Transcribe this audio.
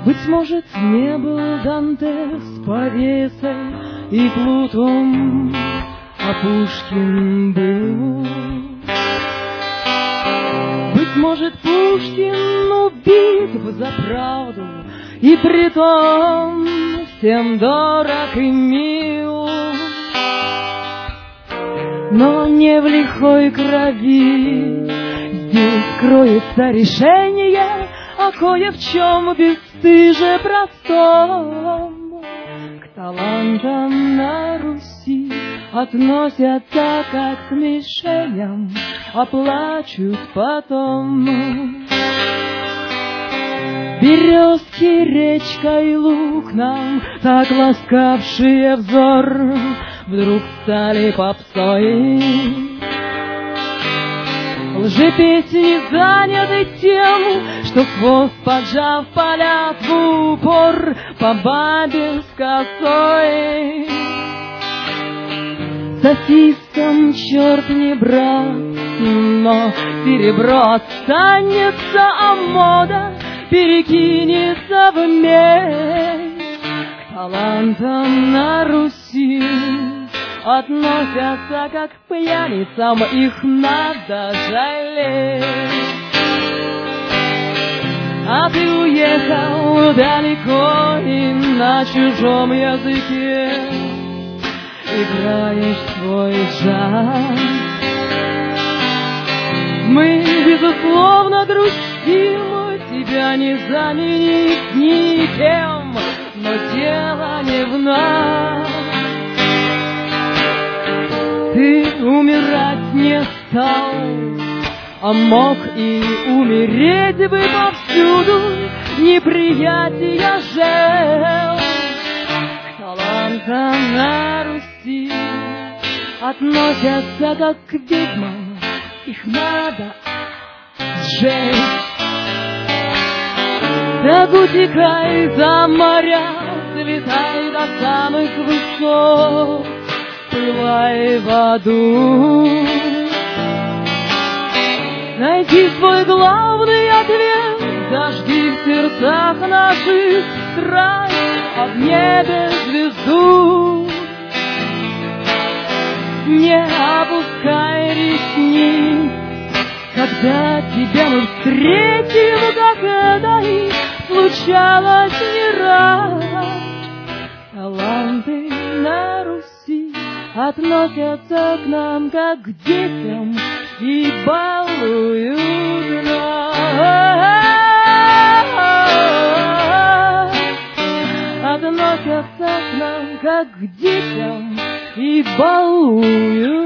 Быть может, не был Дантес повесой и Плутон, а Пушкин был. Быть может, Пушкин убит бы за правду, и притом всем дорог и мил. Но не в лихой крови здесь кроется решение, а кое в чем бесстыже простом. К талантам на Руси относятся как к мишеням, а плачут потом. Березки, речка и луг нам, так ласкавшие взор, вдруг стали попсой. Лжепесни заняты тем, что хвост, поджав, палят в упор по бабе с косой. Софистам черт не брат, но серебро останется, а мода перекинется в медь. К талантам на Руси относятся как к пьяницам, их надо жалеть. А ты уехал далеко и на чужом языке играешь свой джаз. Мы, безусловно, грустим, тебя не заменить никем, но дело не в нас. Ты умирать не стал, а мог и умереть бы повсюду, неприятия жел. К талантам на Руси относятся как к ведьмам, их надо сжечь. Так утекай за моря, слетай до самых высот, плывай в аду. Найди свой главный ответ, зажги в сердцах наших страсть, а в небе звезду. Не опускай ресниц, когда тебя мы встретим, как это и случалось не раз. Таланты на Руси относятся к нам как к детям и балуют нас. Относятся к нам как к детям и балуют.